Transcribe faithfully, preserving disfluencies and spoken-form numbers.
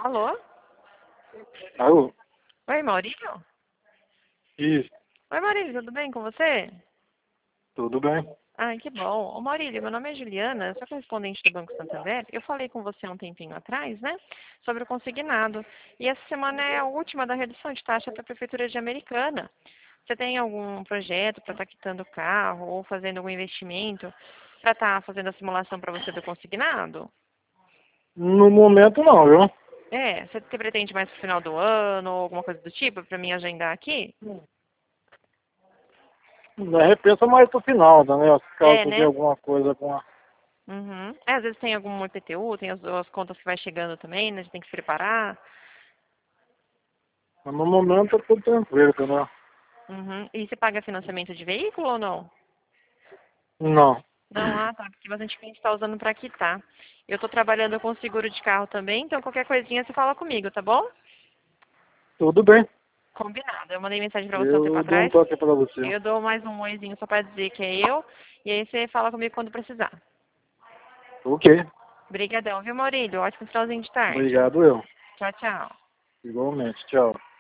Alô? Alô? Oi, Maurílio? Isso, Oi, Maurílio, tudo bem com você? tudo bem? Ai, que bom. Ô, Maurílio, meu nome é Juliana, sou correspondente do Banco Santander. Eu falei com você há um tempinho atrás, né, sobre o consignado. E essa semana é a última da redução de taxa para a Prefeitura de Americana. Você tem algum projeto para estar quitando o carro ou fazendo algum investimento para estar fazendo a simulação para você do consignado? No momento não, viu? É, você pretende mais pro final do ano ou alguma coisa do tipo para mim agendar aqui? De repente é mais pro final, né? É, Caso de né? alguma coisa com a... Uhum. É, às vezes tem algum I P T U, tem as, as contas que vai chegando também, né? A gente tem que se preparar. Mas no momento é tudo tranquilo, entendeu? Uhum. E você paga financiamento de veículo ou não? Não. Não, ah, tá, porque bastante cliente está usando para quitar. Eu estou trabalhando com seguro de carro também, então qualquer coisinha você fala comigo, tá bom? Tudo bem. Combinado. Eu mandei mensagem para você um tempo Eu dou um atrás. toque pra você. Eu dou mais um oizinho só para dizer que é eu. E aí você fala comigo quando precisar. Ok. Obrigadão, viu, Maurílio? Ótimo finalzinho de tarde. Obrigado eu. Tchau, tchau. Igualmente. Tchau.